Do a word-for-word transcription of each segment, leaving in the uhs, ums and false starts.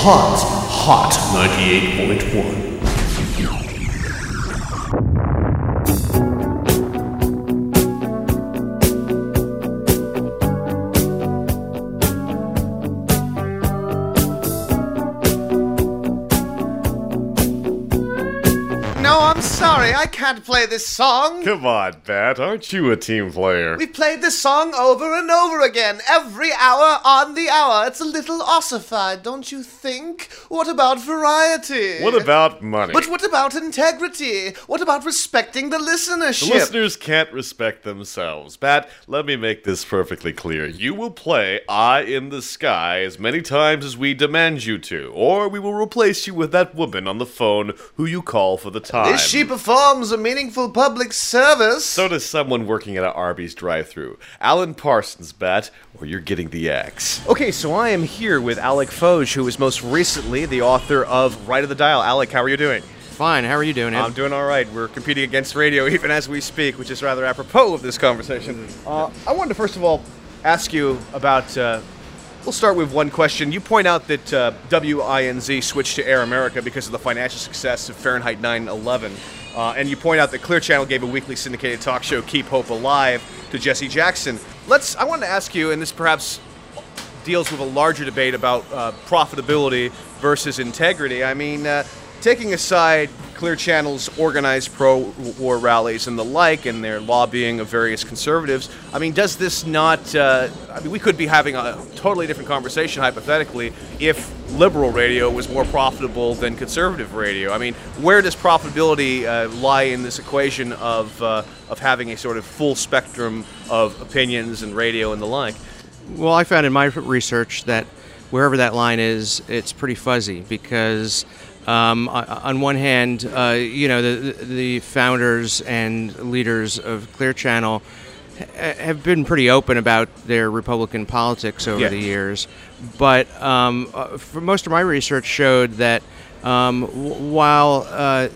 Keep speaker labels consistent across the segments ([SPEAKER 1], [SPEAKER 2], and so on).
[SPEAKER 1] Hot, Hot ninety-eight point one.
[SPEAKER 2] Sorry, I can't play this song.
[SPEAKER 3] Come on, Bat, aren't you a team player?
[SPEAKER 2] We've played this song over and over again, every hour on the hour. It's a little ossified, don't you think? What about variety?
[SPEAKER 3] What about money?
[SPEAKER 2] But what about integrity? What about respecting the listenership?
[SPEAKER 3] The listeners can't respect themselves. Bat, let me make this perfectly clear. You will play Eye in the Sky as many times as we demand you to, or we will replace you with that woman on the phone who you call for the time.
[SPEAKER 2] Is she performs a meaningful public service.
[SPEAKER 3] So does someone working at an Arby's drive-thru. Alan Parsons, Bat, or you're getting the axe.
[SPEAKER 4] Okay, so I am here with Alec Foge, who is most recently the author of Right of the Dial. Alec, how are you doing?
[SPEAKER 5] Fine, how are you doing, Ed?
[SPEAKER 4] I'm doing all right. We're competing against radio even as we speak, which is rather apropos of this conversation. Uh, I wanted to first of all ask you about... Uh, We'll start with one question. You point out that uh, W I N Z switched to Air America because of the financial success of Fahrenheit nine eleven. Uh, and you point out that Clear Channel gave a weekly syndicated talk show, Keep Hope Alive, to Jesse Jackson. Let's. I want to ask you, and this perhaps deals with a larger debate about uh, profitability versus integrity. I mean, uh, taking aside Clear Channel's organized pro-war rallies and the like, and their lobbying of various conservatives, I mean, does this not... Uh, I mean, we could be having a totally different conversation, hypothetically, if liberal radio was more profitable than conservative radio. I mean, where does profitability uh, lie in this equation of uh, of having a sort of full spectrum of opinions and radio and the like?
[SPEAKER 5] Well, I found in my research that wherever that line is, it's pretty fuzzy because... Um, on one hand, uh, you know, the, the founders and leaders of Clear Channel have been pretty open about their Republican politics over
[SPEAKER 4] yeah.
[SPEAKER 5] the years. But um, for most of my research showed that um, while uh,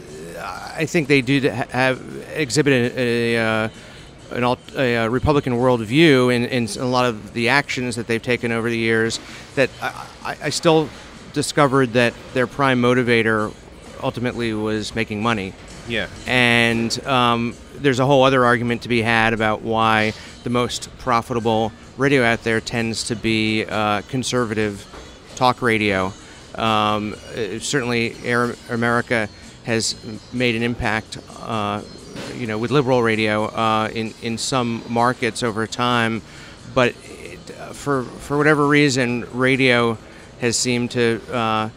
[SPEAKER 5] I think they do have exhibited a, a, an alt, a Republican worldview in, in a lot of the actions that they've taken over the years, that I, I still... discovered that their prime motivator ultimately was making money.
[SPEAKER 4] Yeah.
[SPEAKER 5] And um, there's a whole other argument to be had about why the most profitable radio out there tends to be uh, conservative talk radio. Um, certainly Air America has made an impact uh, you know, with liberal radio uh, in, in some markets over time, but it, for, for whatever reason, radio has seemed to uh,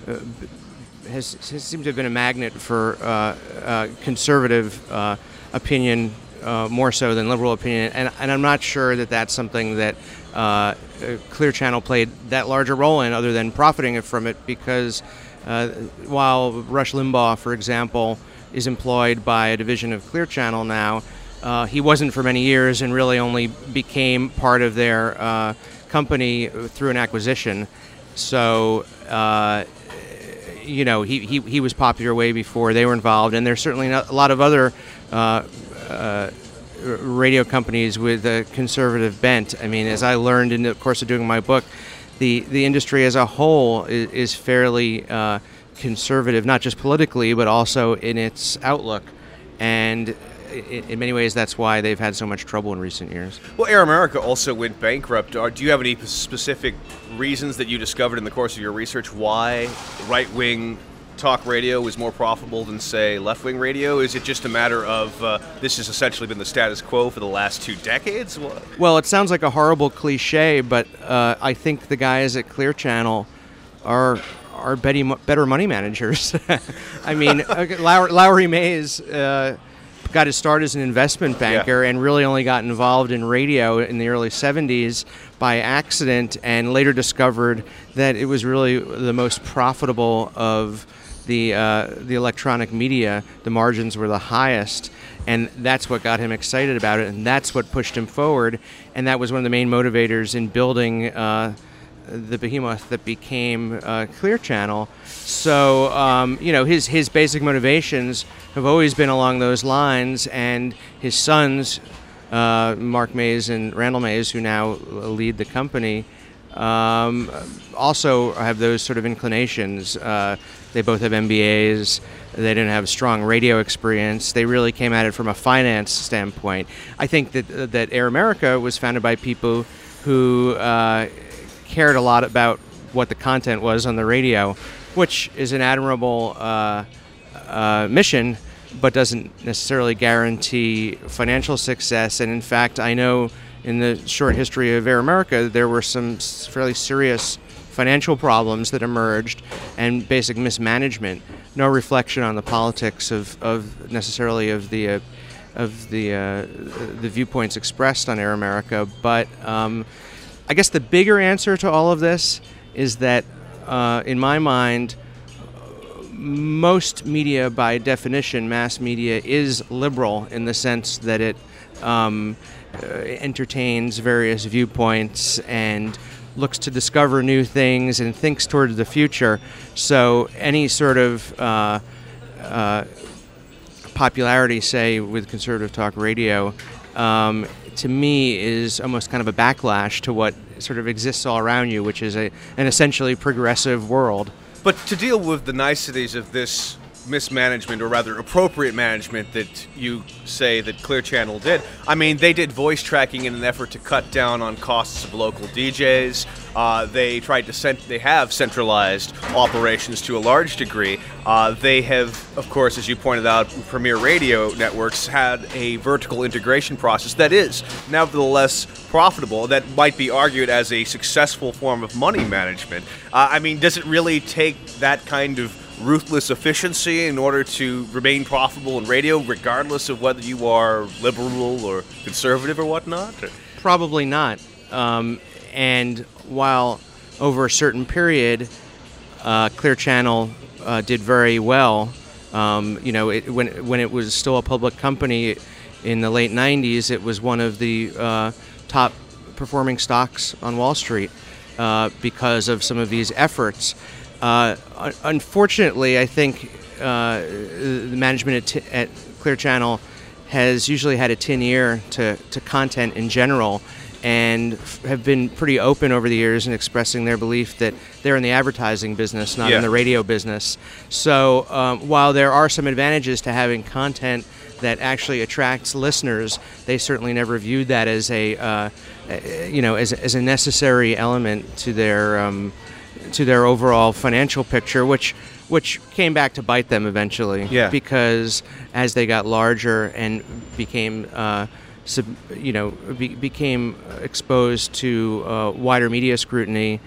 [SPEAKER 5] has, has seemed to have been a magnet for uh, uh, conservative uh, opinion uh, more so than liberal opinion, and, and I'm not sure that that's something that uh, Clear Channel played that large a role in, other than profiting from it. Because uh, while Rush Limbaugh, for example, is employed by a division of Clear Channel now, uh, he wasn't for many years, and really only became part of their uh, company through an acquisition. So, uh, you know, he, he, he was popular way before they were involved, and there's certainly a lot of other uh, uh, radio companies with a conservative bent. I mean, as I learned in the course of doing my book, the, the industry as a whole is, is fairly uh, conservative, not just politically, but also in its outlook. And in many ways, that's why they've had so much trouble in recent years.
[SPEAKER 4] Well, Air America also went bankrupt. Do you have any specific reasons that you discovered in the course of your research why right-wing talk radio is more profitable than, say, left-wing radio? Is it just a matter of uh, this has essentially been the status quo for the last two decades? What?
[SPEAKER 5] Well, it sounds like a horrible cliche, but uh, I think the guys at Clear Channel are are better money managers. I mean, Lowery, Lowery Mays... Uh, got his start as an investment banker
[SPEAKER 4] yeah.
[SPEAKER 5] and really only got involved in radio in the early seventies by accident, and later discovered that it was really the most profitable of the uh, the electronic media. The margins were the highest, and that's what got him excited about it, and that's what pushed him forward, and that was one of the main motivators in building uh, the behemoth that became uh, Clear Channel. So, um, you know, his his basic motivations have always been along those lines, and his sons, uh, Mark Mays and Randall Mays, who now lead the company, um, also have those sort of inclinations. Uh, they both have M B As. They didn't have strong radio experience. They really came at it from a finance standpoint. I think that that Air America was founded by people who uh, cared a lot about what the content was on the radio, which is an admirable uh, uh, mission, but doesn't necessarily guarantee financial success. And in fact, I know in the short history of Air America, there were some fairly serious financial problems that emerged and basic mismanagement. No reflection on the politics of, of necessarily of the uh, of the uh, the viewpoints expressed on Air America, but um, I guess the bigger answer to all of this is that, uh, in my mind, most media, by definition, mass media, is liberal in the sense that it um, uh, entertains various viewpoints and looks to discover new things and thinks towards the future. So any sort of uh, uh, popularity, say, with conservative talk radio, um, to me is almost kind of a backlash to what sort of exists all around you, which is a, an essentially progressive world.
[SPEAKER 4] But to deal with the niceties of this mismanagement, or rather appropriate management that you say that Clear Channel did, I mean, they did voice tracking in an effort to cut down on costs of local D Js. Uh, they tried to cent- they have centralized operations to a large degree. Uh, they have, of course, as you pointed out, Premier Radio Networks had a vertical integration process that is nevertheless profitable, that might be argued as a successful form of money management. Uh, I mean, does it really take that kind of ruthless efficiency in order to remain profitable in radio, regardless of whether you are liberal or conservative or whatnot? Or?
[SPEAKER 5] Probably not. Um, and while over a certain period, uh, Clear Channel uh, did very well, um, you know, it, when when it was still a public company in the late nineties, it was one of the uh, top performing stocks on Wall Street uh, because of some of these efforts. Uh, unfortunately, I think uh, the management at, t- at Clear Channel has usually had a tin ear to, to content in general, and f- have been pretty open over the years in expressing their belief that they're in the advertising business, not
[SPEAKER 4] yeah.
[SPEAKER 5] in the radio business. So um, while there are some advantages to having content that actually attracts listeners, they certainly never viewed that as a, uh, you know, as, as a necessary element to their um, to their overall financial picture, which which came back to bite them eventually.
[SPEAKER 4] Yeah.
[SPEAKER 5] Because as they got larger and became, uh, sub, you know, be, became exposed to uh, wider media scrutiny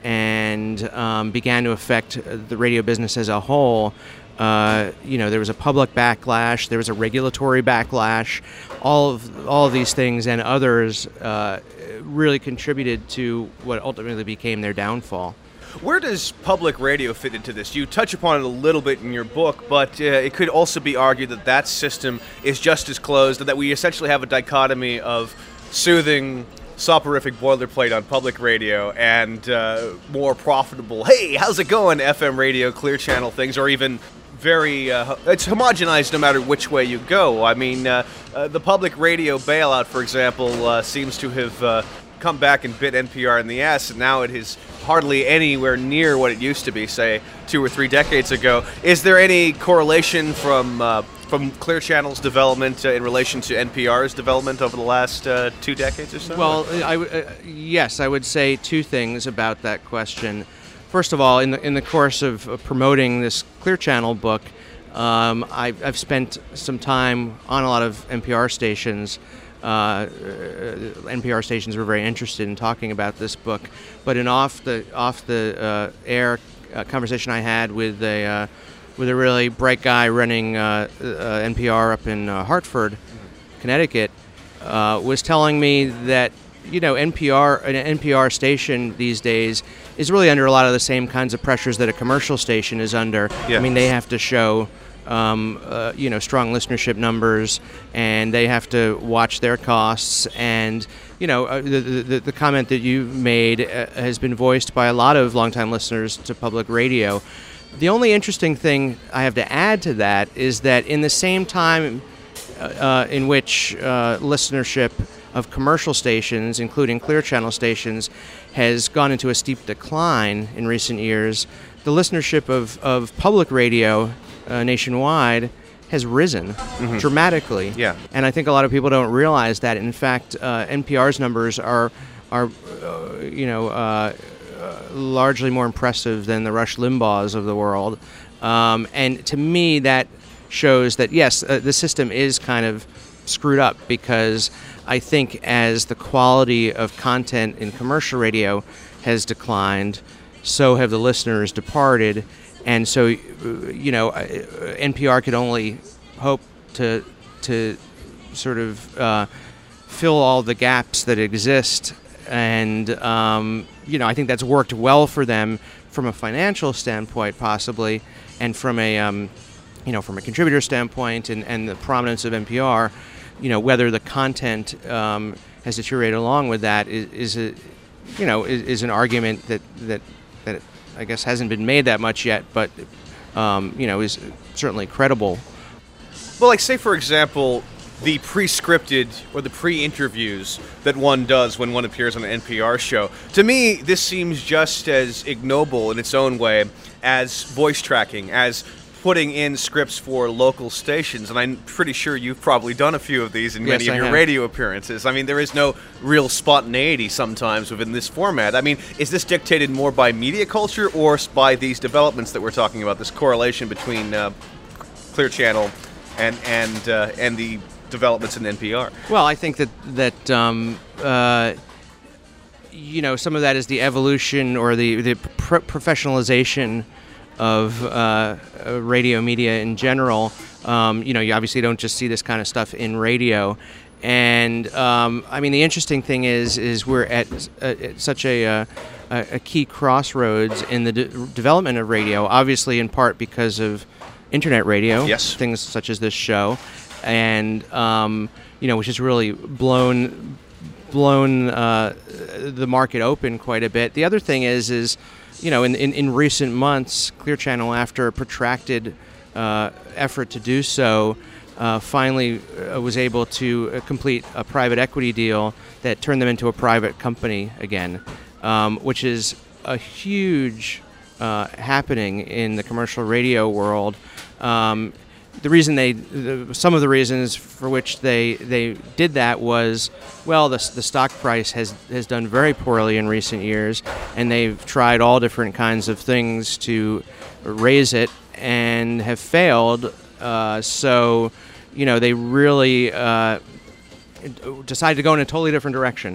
[SPEAKER 5] and um, began to affect the radio business as a whole, uh, you know, there was a public backlash, there was a regulatory backlash. All of all of these things and others uh, really contributed to what ultimately became their downfall.
[SPEAKER 4] Where does public radio fit into this? You touch upon it a little bit in your book, but uh, it could also be argued that that system is just as closed, and that we essentially have a dichotomy of soothing, soporific boilerplate on public radio and uh, more profitable, hey, how's it going, F M radio, Clear Channel things, or even very, uh, it's homogenized no matter which way you go. I mean, uh, uh, the public radio bailout, for example, uh, seems to have uh, come back and bit N P R in the ass, and now it is hardly anywhere near what it used to be, say, two or three decades ago. Is there any correlation from uh, from Clear Channel's development uh, in relation to N P R's development over the last uh, two decades or so?
[SPEAKER 5] Well, I w- uh, yes, I would say two things about that question. First of all, in the in the course of, of promoting this Clear Channel book, um, I've, I've spent some time on a lot of N P R stations. Uh, N P R stations were very interested in talking about this book, but in off the off the uh, air uh, conversation I had with a uh, with a really bright guy running uh, uh, N P R up in uh, Hartford, Connecticut, uh, was telling me that, you know, N P R an N P R station these days is really under a lot of the same kinds of pressures that a commercial station is under.
[SPEAKER 4] Yeah.
[SPEAKER 5] I mean, they have to show Um, uh, you know, strong listenership numbers, and they have to watch their costs. And, you know, uh, the, the the comment that you made uh, has been voiced by a lot of longtime listeners to public radio. The only interesting thing I have to add to that is that in the same time uh, uh, in which uh, listenership of commercial stations, including Clear Channel stations, has gone into a steep decline in recent years, the listenership of, of public radio uh, nationwide has risen mm-hmm. dramatically.
[SPEAKER 4] Yeah.
[SPEAKER 5] And I think a lot of people don't realize that. In fact, uh, N P R's numbers are, are uh, you know, uh, uh, largely more impressive than the Rush Limbaughs of the world. Um, and to me, that shows that, yes, uh, the system is kind of screwed up, because I think as the quality of content in commercial radio has declined, so have the listeners departed. And so, you know, N P R could only hope to to sort of uh, fill all the gaps that exist. And, um, you know, I think that's worked well for them from a financial standpoint, possibly, and from a, um, you know, from a contributor standpoint and, and the prominence of N P R. You know, whether the content um, has deteriorated along with that is, is a, you know, is, is an argument that, that that I guess hasn't been made that much yet, but um, you know, is certainly credible.
[SPEAKER 4] Well, like, say for example, the pre-scripted or the pre-interviews that one does when one appears on an N P R show. To me, this seems just as ignoble in its own way as voice tracking, as putting in scripts for local stations, and I'm pretty sure you've probably done a few of these in
[SPEAKER 5] Yes,
[SPEAKER 4] many of
[SPEAKER 5] I
[SPEAKER 4] your
[SPEAKER 5] have.
[SPEAKER 4] radio appearances. I mean, there is no real spontaneity sometimes within this format. I mean, is this dictated more by media culture or s- by these developments that we're talking about, this correlation between uh, Clear Channel and and uh, and the developments in N P R?
[SPEAKER 5] Well, I think that that um, uh, you know, some of that is the evolution or the the pro- professionalization of uh, uh, radio media in general. Um, you know, you obviously don't just see this kind of stuff in radio. And um, I mean, the interesting thing is, is we're at, uh, at such a, uh, a key crossroads in the de- development of radio. Obviously, in part because of internet radio,
[SPEAKER 4] Yes.
[SPEAKER 5] things such as this show, and um, you know, which has really blown blown uh, the market open quite a bit. The other thing is, is you know, in, in, in recent months, Clear Channel, after a protracted uh, effort to do so, uh, finally uh, was able to uh, complete a private equity deal that turned them into a private company again, um, which is a huge uh, happening in the commercial radio world. Um, the reason they, the, some of the reasons for which they they did that was, well, the the stock price has has done very poorly in recent years, and they've tried all different kinds of things to raise it and have failed. Uh, so, you know, they really uh, decided to go in a totally different direction.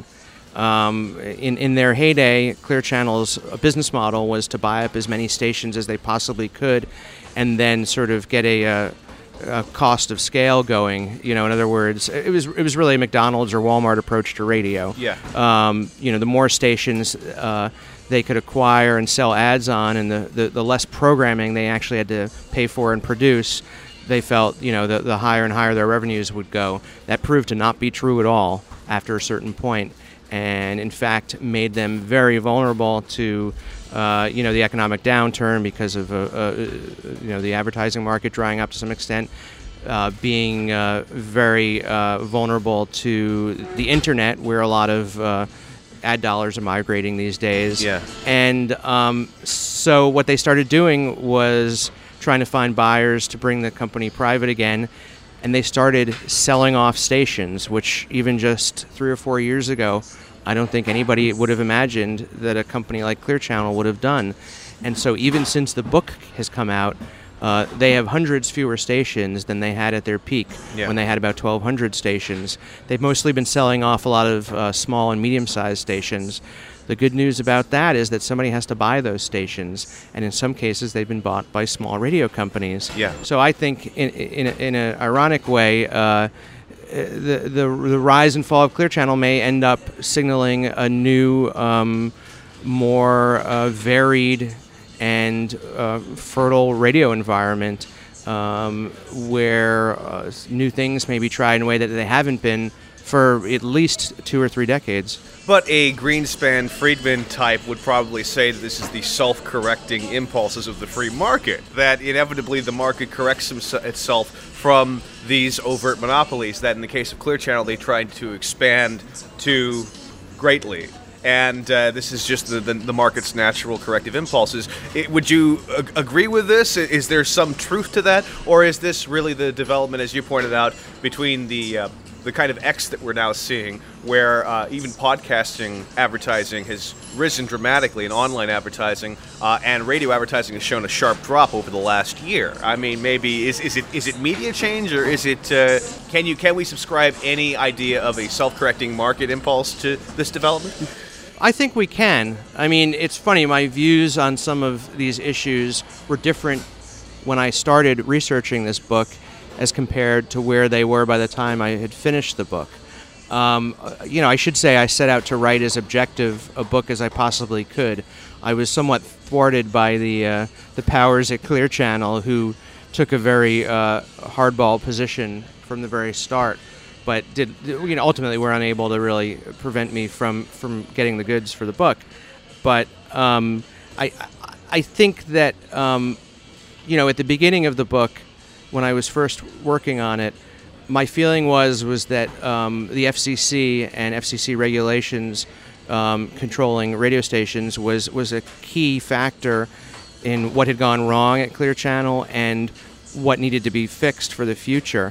[SPEAKER 5] Um, in, in their heyday, Clear Channel's business model was to buy up as many stations as they possibly could, and then sort of get a, a, a cost of scale going. You know, in other words, it was it was really a McDonald's or Walmart approach to radio.
[SPEAKER 4] Yeah.
[SPEAKER 5] Um, you know, the more stations uh, they could acquire and sell ads on, and the, the, the less programming they actually had to pay for and produce, they felt, you know, the, the higher and higher their revenues would go. That proved to not be true at all after a certain point, and in fact made them very vulnerable to, uh, you know, the economic downturn because of, uh, uh, you know, the advertising market drying up to some extent, uh, being uh, very uh, vulnerable to the internet, where a lot of uh, ad dollars are migrating these days.
[SPEAKER 4] Yeah.
[SPEAKER 5] And um, so what they started doing was trying to find buyers to bring the company private again, and they started selling off stations, which even just three or four years ago, I don't think anybody would have imagined that a company like Clear Channel would have done. And so even since the book has come out, uh, they have hundreds fewer stations than they had at their peak,
[SPEAKER 4] Yeah.
[SPEAKER 5] when they had about twelve hundred stations. They've mostly been selling off a lot of uh, small and medium-sized stations. The good news about that is that somebody has to buy those stations, and in some cases they've been bought by small radio companies.
[SPEAKER 4] Yeah.
[SPEAKER 5] So I think, in in, a, in an ironic way, uh, the, the the rise and fall of Clear Channel may end up signaling a new, um, more uh, varied and uh, fertile radio environment, um, where uh, new things may be tried in a way that they haven't been for at least two or three decades.
[SPEAKER 4] But a Greenspan Friedman type would probably say that this is the self-correcting impulses of the free market, that inevitably the market corrects himse- itself from these overt monopolies that in the case of Clear Channel they tried to expand to greatly. and uh, this is just the, the, the market's natural corrective impulses. It, would you ag- agree with this? Is there some truth to that, or is this really the development, as you pointed out, between the uh, the kind of X that we're now seeing, where uh, even podcasting advertising has risen dramatically in online advertising, uh, and radio advertising has shown a sharp drop over the last year? I mean, maybe is is it is it media change, or is it uh, can you can we subscribe any idea of a self-correcting market impulse to this development?
[SPEAKER 5] I think we can. I mean, it's funny, my views on some of these issues were different when I started researching this book as compared to where they were by the time I had finished the book. Um, you know, I should say I set out to write as objective a book as I possibly could. I was somewhat thwarted by the uh, the powers at Clear Channel, who took a very uh, hardball position from the very start, but did you know ultimately were unable to really prevent me from, from getting the goods for the book. But um, I I think that um, you know at the beginning of the book, when I was first working on it, my feeling was was that um, the F C C and F C C regulations um, controlling radio stations was was a key factor in what had gone wrong at Clear Channel and what needed to be fixed for the future.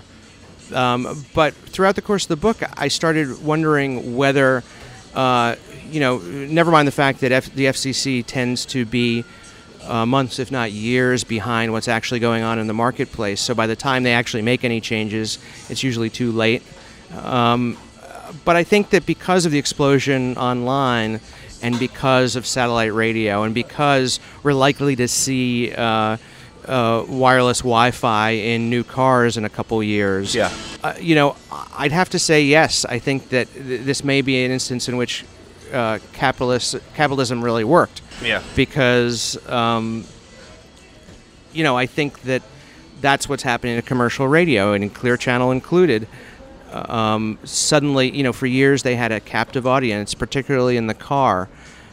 [SPEAKER 5] Um, but throughout the course of the book, I started wondering whether, uh, you know, never mind the fact that F- the F C C tends to be Uh, months, if not years, behind what's actually going on in the marketplace. So by the time they actually make any changes, it's usually too late. Um, but I think that because of the explosion online and because of satellite radio and because we're likely to see uh, uh, wireless Wi-Fi in new cars in a couple years,
[SPEAKER 4] Yeah.
[SPEAKER 5] uh, you know, I'd have to say yes. I think that th- this may be an instance in which uh, capitalist, capitalism really worked.
[SPEAKER 4] Yeah.
[SPEAKER 5] Because, um, you know, I think that that's what's happening to commercial radio, and in Clear Channel included. Um, suddenly, you know, for years they had a captive audience, particularly in the car.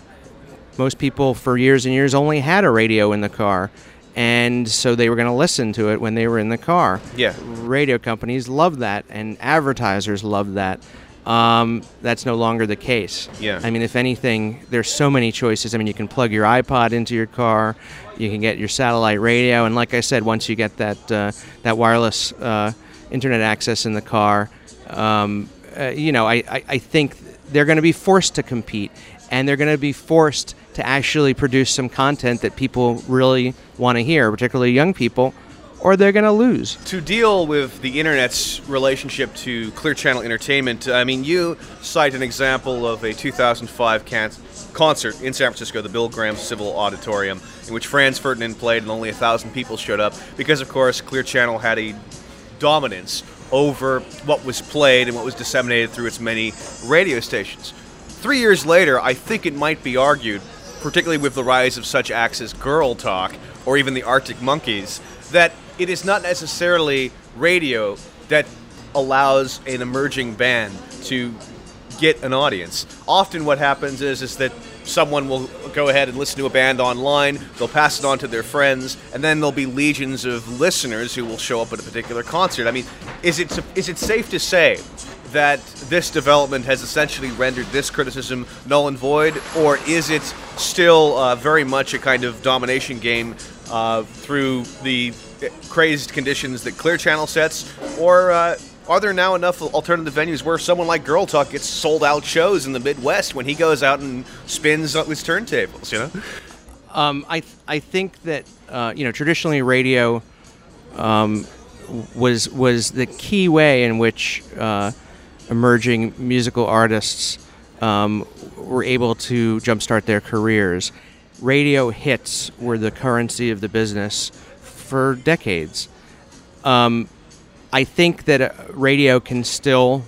[SPEAKER 5] Most people for years and years only had a radio in the car, and so they were going to listen to it when they were in the car.
[SPEAKER 4] Yeah.
[SPEAKER 5] Radio companies love that, and advertisers love that. Um, that's no longer the case.
[SPEAKER 4] Yeah.
[SPEAKER 5] I mean, if anything, there's so many choices. I mean, you can plug your iPod into your car, you can get your satellite radio, and like I said, once you get that uh, that wireless uh, internet access in the car, um, uh, you know, I, I, I think they're going to be forced to compete, and they're going to be forced to actually produce some content that people really want to hear, particularly young people, or they're going to lose.
[SPEAKER 4] To deal with the internet's relationship to Clear Channel Entertainment, I mean, you cite an example of a two thousand five can- concert in San Francisco, the Bill Graham Civil Auditorium, in which Franz Ferdinand played and only a thousand people showed up because, of course, Clear Channel had a dominance over what was played and what was disseminated through its many radio stations. Three years later, I think it might be argued, particularly with the rise of such acts as Girl Talk or even the Arctic Monkeys, that it is not necessarily radio that allows an emerging band to get an audience. Often what happens is, is that someone will go ahead and listen to a band online, they'll pass it on to their friends, and then there'll be legions of listeners who will show up at a particular concert. I mean, is it is it safe to say that this development has essentially rendered this criticism null and void, or is it still uh, very much a kind of domination game uh, through the crazed conditions that Clear Channel sets, or uh, are there now enough alternative venues where someone like Girl Talk gets sold out shows in the Midwest when he goes out and spins up his turntables, you know?
[SPEAKER 5] Um, I th- I think that uh, you know traditionally radio um, was was the key way in which uh, emerging musical artists um, were able to jumpstart their careers. Radio hits were the currency of the business for decades. Um, I think that uh, radio can still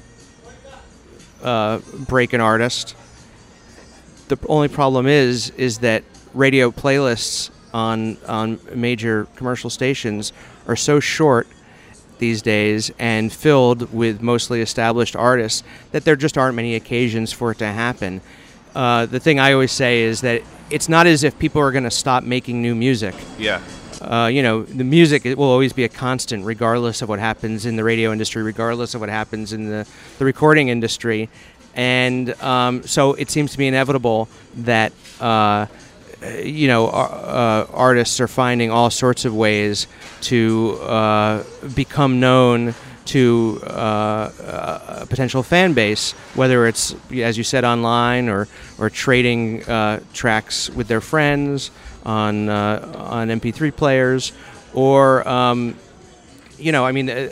[SPEAKER 5] uh, break an artist. The only problem is is that radio playlists on on major commercial stations are so short these days and filled with mostly established artists that there just aren't many occasions for it to happen. Uh, the thing I always say is that it's not as if people are going to stop making new music.
[SPEAKER 4] Yeah.
[SPEAKER 5] Uh, you know, the music it will always be a constant, regardless of what happens in the radio industry, regardless of what happens in the, the recording industry. And um, so it seems to be inevitable that uh, you know uh, artists are finding all sorts of ways to uh, become known to uh, a potential fan base, whether it's, as you said, online or or trading uh, tracks with their friends on uh, on M P three players, or um, you know, I mean, uh,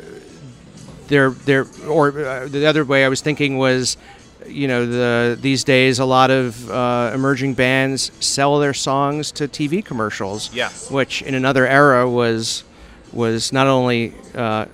[SPEAKER 5] they're they're or uh, the other way I was thinking was, you know, the these days a lot of uh, emerging bands sell their songs to T V commercials,
[SPEAKER 4] Yeah.
[SPEAKER 5] which in another era was was not only uh,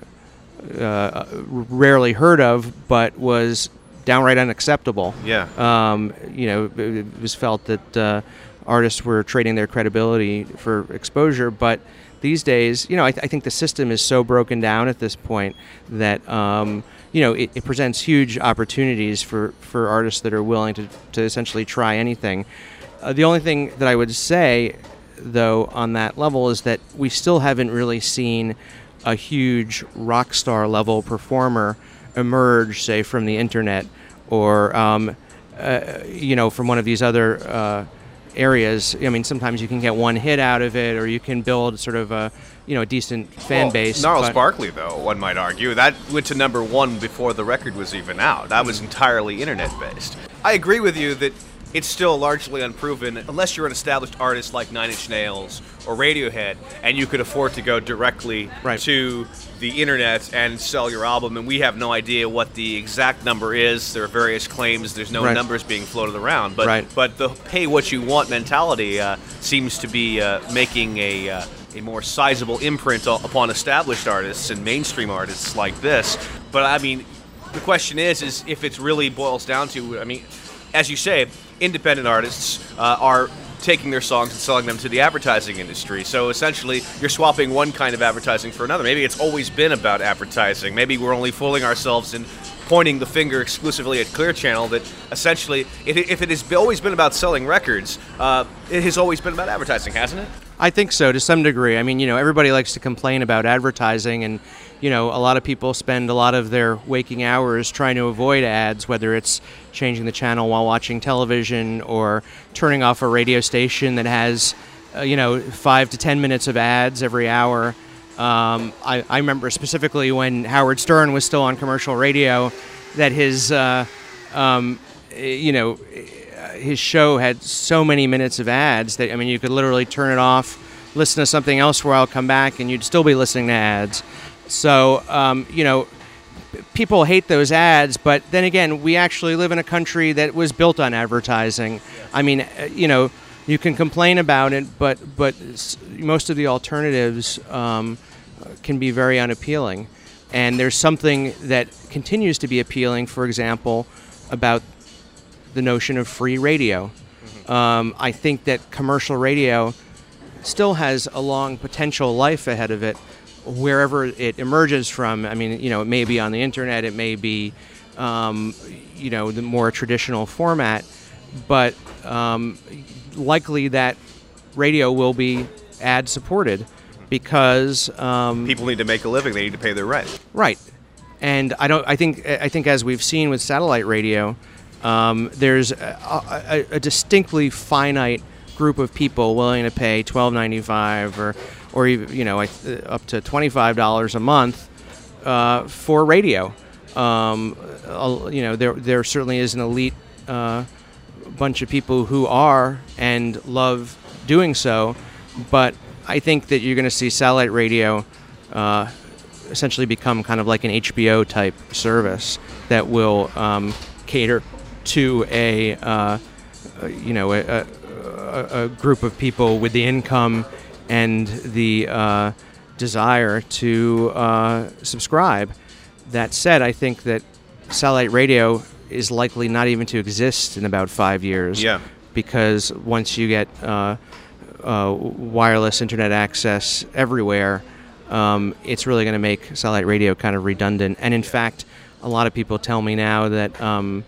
[SPEAKER 5] uh, rarely heard of, but was downright unacceptable.
[SPEAKER 4] Yeah.
[SPEAKER 5] Um, you know, it, it was felt that uh, artists were trading their credibility for exposure, but these days, you know, I, th- I think the system is so broken down at this point that, um, you know, it, it presents huge opportunities for, for artists that are willing to, to essentially try anything. Uh, the only thing that I would say, though, on that level is that we still haven't really seen a huge rock star level performer emerge, say, from the internet or, um, uh, you know, from one of these other uh, areas. I mean, sometimes you can get one hit out of it, or you can build sort of a, you know, a decent fan
[SPEAKER 4] well,
[SPEAKER 5] base.
[SPEAKER 4] Gnarls
[SPEAKER 5] but-
[SPEAKER 4] Barkley, though, one might argue, that went to number one before the record was even out. That was entirely internet-based. I agree with you that it's still largely unproven, unless you're an established artist like Nine Inch Nails or Radiohead, and you could afford to go directly
[SPEAKER 5] Right.
[SPEAKER 4] to the internet and sell your album, and we have no idea what the exact number is. There are various claims. There's no
[SPEAKER 5] Right.
[SPEAKER 4] numbers being floated around. But
[SPEAKER 5] Right.
[SPEAKER 4] but the pay-what-you-want mentality uh, seems to be uh, making a... Uh, a more sizable imprint o- upon established artists and mainstream artists like this. But I mean, the question is, is if it really boils down to, I mean, as you say, independent artists uh, are taking their songs and selling them to the advertising industry. So essentially, you're swapping one kind of advertising for another. Maybe it's always been about advertising. Maybe we're only fooling ourselves and pointing the finger exclusively at Clear Channel, that essentially, if it, if it has always been about selling records, uh, it has always been about advertising, hasn't it?
[SPEAKER 5] I think so, to some degree. I mean, you know, everybody likes to complain about advertising, and, you know, a lot of people spend a lot of their waking hours trying to avoid ads, whether it's changing the channel while watching television or turning off a radio station that has, uh, you know, five to ten minutes of ads every hour. Um, I, I remember specifically when Howard Stern was still on commercial radio, that his, uh, um, you know, his show had so many minutes of ads that, I mean, you could literally turn it off, listen to something else where I'll come back, and you'd still be listening to ads. So, um, you know, people hate those ads, but then again, we actually live in a country that was built on advertising. I mean, uh, you know, you can complain about it, but but s- most of the alternatives um, can be very unappealing. And there's something that continues to be appealing, for example, about the notion of free radio. Mm-hmm. Um, I think that commercial radio still has a long potential life ahead of it, wherever it emerges from. I mean, you know, it may be on the internet, it may be, um, you know, the more traditional format, but um, likely that radio will be ad supported because um,
[SPEAKER 4] People need to make a living. They need to pay their rent.
[SPEAKER 5] right. And I don't. I think. I think as we've seen with satellite radio, um, there's a, a, a distinctly finite group of people willing to pay twelve ninety-five or, or even, you know, up to twenty-five dollars a month uh, for radio. Um, uh, you know, there there certainly is an elite uh, bunch of people who are and love doing so, but I think that you're going to see satellite radio uh, essentially become kind of like an H B O type service that will um, cater to a uh, you know a, a, a group of people with the income and the uh, desire to uh, subscribe. That said, I think that satellite radio is likely not even to exist in about five years.
[SPEAKER 4] Yeah.
[SPEAKER 5] Because once you get uh, uh, wireless internet access everywhere, um, it's really going to make satellite radio kind of redundant. And in fact, a lot of people tell me now that um,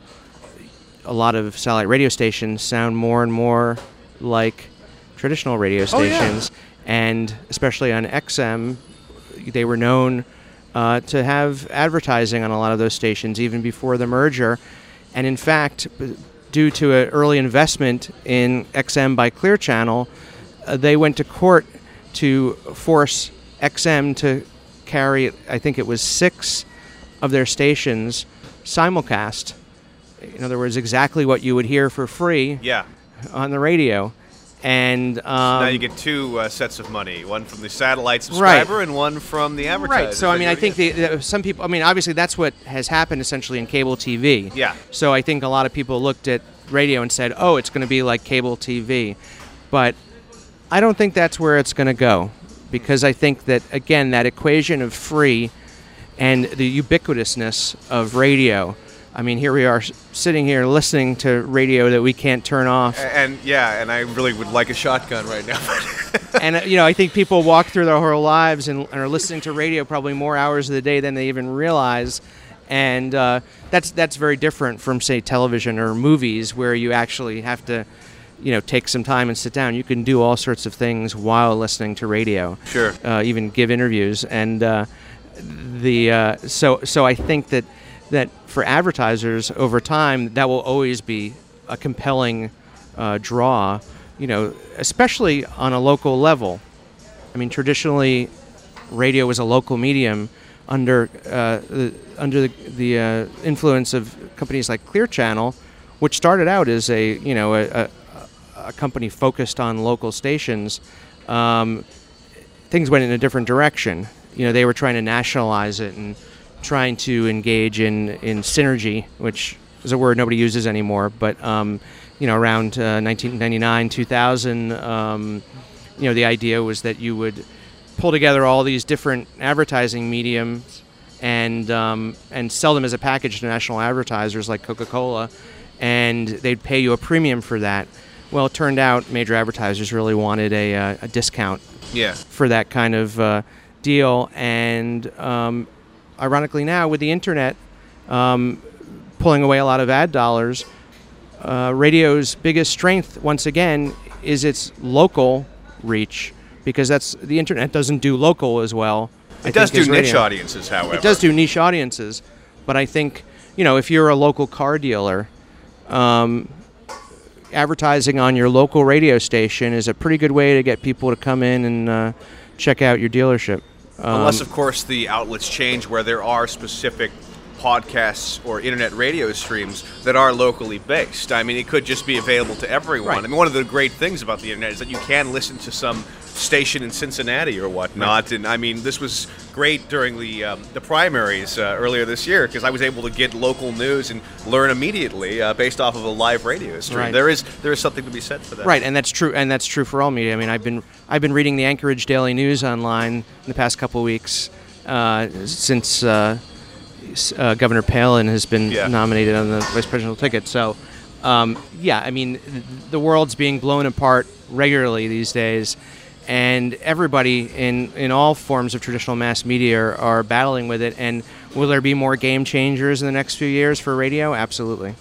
[SPEAKER 5] a lot of satellite radio stations sound more and more like traditional radio stations.
[SPEAKER 4] Oh, yeah.
[SPEAKER 5] And especially on X M, they were known uh, to have advertising on a lot of those stations even before the merger. And in fact, due to an early investment in X M by Clear Channel, uh, they went to court to force X M to carry, I think it was six of their stations simulcast. In other words, exactly what you would hear for free
[SPEAKER 4] Yeah.
[SPEAKER 5] on the radio. And um,
[SPEAKER 4] now you get two uh, sets of money, one from the satellite subscriber and one from the advertiser.
[SPEAKER 5] Right. So I mean, I think the, the, some people. I mean, obviously that's what has happened essentially in cable T V.
[SPEAKER 4] Yeah.
[SPEAKER 5] So I think a lot of people looked at radio and said, "Oh, it's going to be like cable T V," but I don't think that's where it's going to go, because I think that again that equation of free and the ubiquitousness of radio. I mean, here we are sitting here listening to radio that we can't turn off.
[SPEAKER 4] And, and yeah, and I really would like a shotgun right now.
[SPEAKER 5] And, uh, you know, I think people walk through their whole lives and, and are listening to radio probably more hours of the day than they even realize. And uh, that's that's very different from, say, television or movies, where you actually have to, you know, take some time and sit down. You can do all sorts of things while listening to radio.
[SPEAKER 4] Sure.
[SPEAKER 5] Uh, even give interviews. And uh, the uh, so so I think that that for advertisers over time, that will always be a compelling uh, draw, you know, especially on a local level. I mean, traditionally, radio was a local medium under uh, the, under the, the uh, influence of companies like Clear Channel, which started out as a, you know, a, a, a company focused on local stations. Um, things went in a different direction. You know, they were trying to nationalize it and trying to engage in, in synergy, which is a word nobody uses anymore, but um, you know, around uh, nineteen ninety-nine, two thousand, um, you know, the idea was that you would pull together all these different advertising mediums and um, and sell them as a package to national advertisers like Coca-Cola, and they'd pay you a premium for that. Well, it turned out major advertisers really wanted a, uh, a discount
[SPEAKER 4] Yeah.
[SPEAKER 5] for that kind of uh, deal, and um, ironically now, with the internet um, pulling away a lot of ad dollars, uh, radio's biggest strength, once again, is its local reach, because that's the internet doesn't do local as well. I
[SPEAKER 4] It does
[SPEAKER 5] think,
[SPEAKER 4] do
[SPEAKER 5] as
[SPEAKER 4] niche
[SPEAKER 5] radio.
[SPEAKER 4] audiences, however.
[SPEAKER 5] It does do niche audiences, but I think, you know, if you're a local car dealer, um, advertising on your local radio station is a pretty good way to get people to come in and uh, check out your dealership. Um,
[SPEAKER 4] Unless, of course, the outlets change where there are specific podcasts or internet radio streams that are locally based. I mean, it could just be available to everyone.
[SPEAKER 5] Right.
[SPEAKER 4] I mean, one of the great things about the internet is that you can listen to some station in Cincinnati or whatnot. Right. And I mean, this was great during the um, the primaries uh, earlier this year, because I was able to get local news and learn immediately uh, based off of a live radio stream.
[SPEAKER 5] Right.
[SPEAKER 4] There is there is something to be said for that.
[SPEAKER 5] Right, and that's true, and that's true for all media. I mean, I've been I've been reading the Anchorage Daily News online in the past couple of weeks uh, since uh, uh, Governor Palin has been
[SPEAKER 4] Yeah.
[SPEAKER 5] nominated on the vice presidential ticket. So, um, yeah, I mean, th- the world's being blown apart regularly these days. And everybody in, in all forms of traditional mass media are, are battling with it. And will there be more game changers in the next few years for radio? Absolutely.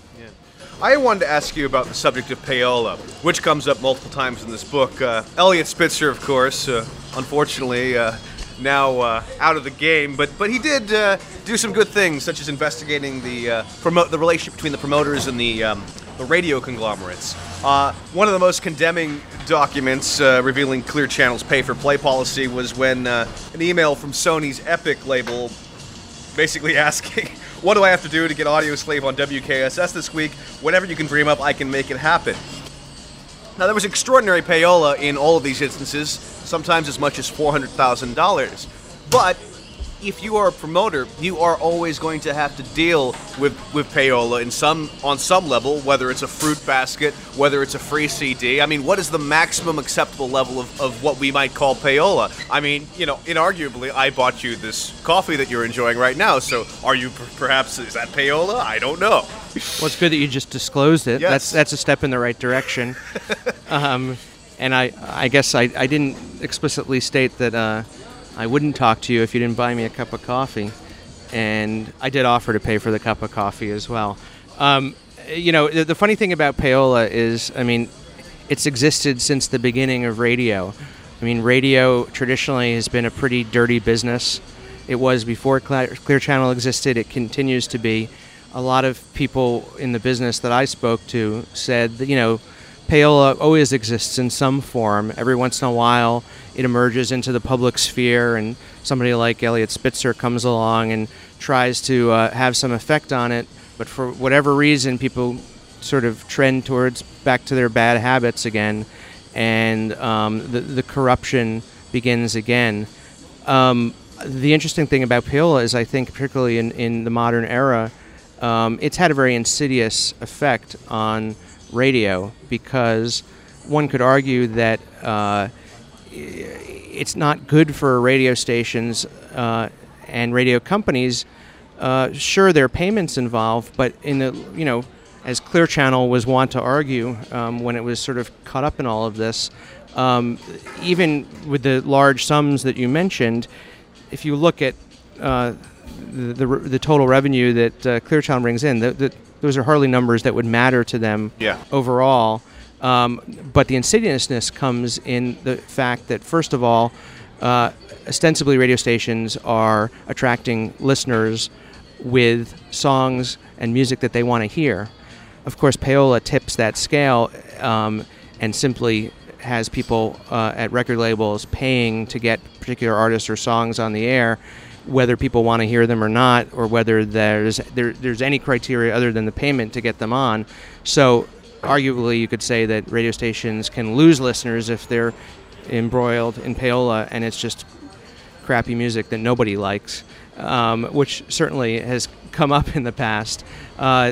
[SPEAKER 4] I wanted to ask you about the subject of payola, which comes up multiple times in this book. Uh, Elliot Spitzer, of course, uh, unfortunately uh, now uh, out of the game, but but he did uh, do some good things, such as investigating the uh, promote the relationship between the promoters and the um, the radio conglomerates. Uh, one of the most condemning documents uh, revealing Clear Channel's pay-for-play policy was when uh, an email from Sony's Epic label basically asking, what do I have to do to get Audio Slave on W K S S this week? Whatever you can dream up, I can make it happen. Now, there was extraordinary payola in all of these instances, sometimes as much as four hundred thousand dollars. But if you are a promoter, you are always going to have to deal with, with payola in some on some level, whether it's a fruit basket, whether it's a free C D. I mean, what is the maximum acceptable level of, of what we might call payola? I mean, you know, inarguably, I bought you this coffee that you're enjoying right now, so are you per- perhaps, is that payola? I don't know.
[SPEAKER 5] Well, it's good that you just disclosed it.
[SPEAKER 4] Yes.
[SPEAKER 5] That's that's a step in the right direction. um, and I I guess I, I didn't explicitly state that uh, I wouldn't talk to you if you didn't buy me a cup of coffee. And I did offer to pay for the cup of coffee as well. Um, you know, the, the funny thing about payola is, I mean, it's existed since the beginning of radio. I mean, radio traditionally has been a pretty dirty business. It was before Clear Channel existed. It continues to be. a lot of people in the business that I spoke to said that, you know, payola always exists in some form. Every once in a while, it emerges into the public sphere, and somebody like Elliot Spitzer comes along and tries to uh, have some effect on it. But for whatever reason, people sort of trend towards back to their bad habits again, and um, the, the corruption begins again. Um, the interesting thing about payola is, I think, particularly in, in the modern era, um, it's had a very insidious effect on radio, because one could argue that uh, it's not good for radio stations uh, and radio companies. Uh, sure, there are payments involved, but in the, you know, as Clear Channel was wont to argue um, when it was sort of caught up in all of this, um, even with the large sums that you mentioned, if you look at uh, the, the the total revenue that uh, Clear Channel brings in, the, the, those are hardly numbers that would matter to them
[SPEAKER 4] yeah.
[SPEAKER 5] overall. Um, but the insidiousness comes in the fact that, first of all, uh, ostensibly radio stations are attracting listeners with songs and music that they want to hear. Of course, payola tips that scale um, and simply has people uh, at record labels paying to get particular artists or songs on the air, whether people want to hear them or not, or whether there's there, there's any criteria other than the payment to get them on. So arguably you could say that radio stations can lose listeners if they're embroiled in payola and it's just crappy music that nobody likes, um, which certainly has come up in the past. Uh,